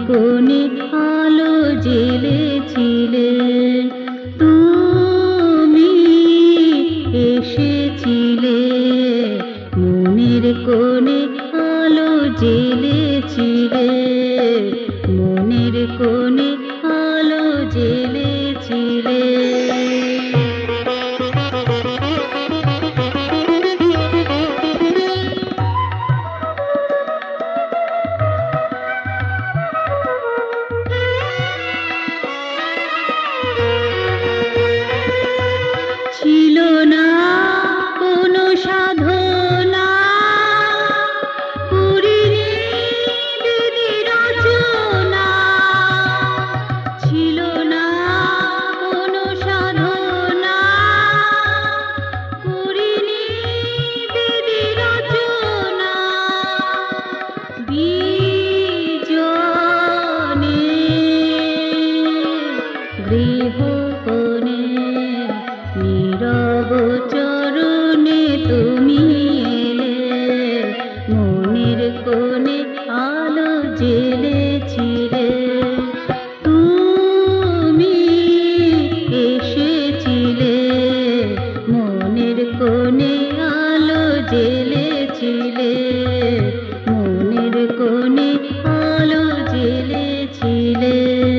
কোণে আলো জ্বেলেছিলে। তুমি এসেছিলে, মনের কোণে আলো জ্বেলেছিলে, মনের কোণে আলো জ্বেলেছিলে। ছিল না কোনো সাধনা, করিনি বিধি রচনা। ছিল না কোনো সাধনা, করিনি বিধি রচনা। বিজনে গৃহকোণে নীরব চরণে তুমি এলে, মনের কোণে আলো জ্বেলেছিলে। তুমি এসেছিলে, মনের কোণে আলো জ্বেলেছিলে, মনের কোণে আলো জ্বেলেছিলে।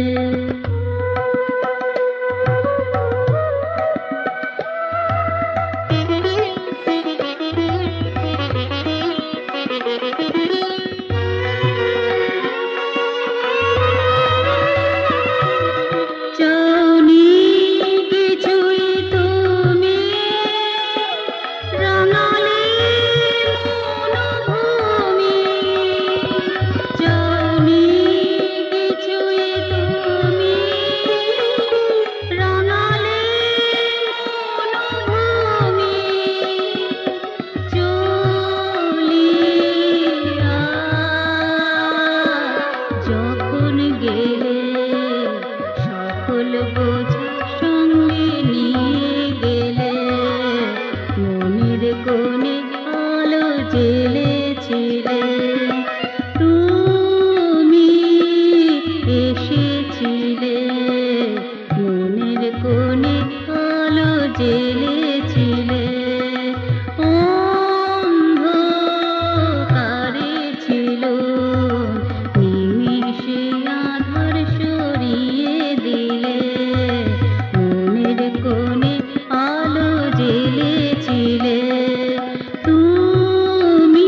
চাওনি কিছুই তুমি, রাঙালে মনোভূমি। চাওনি কিছুই তুমি, রাঙালে মনোভূমি। চলিয়া যখন গেলে, সকল বোঝা সঙ্গে নিয়ে গেলে, মনের কোণে আলো জ্বেলেছিলে। তুমি এসেছিলে, মনের কোণে আলো জ্বেলেছিলে। অন্ধকারে ছিল, নিমিষে আধার সরিয়ে দিলে, মনের কোণে আলো জ্বেলেছিলে। তুমি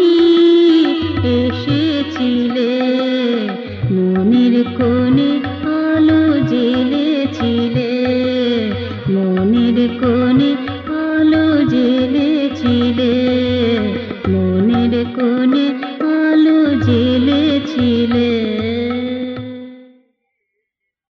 এসেছিলে, মনের কোণে আলো জ্বেলেছিলে, মনের কোণে আলো জ্বেলেছিলে, মনের কোণে আলো জ্বেলেছিলে।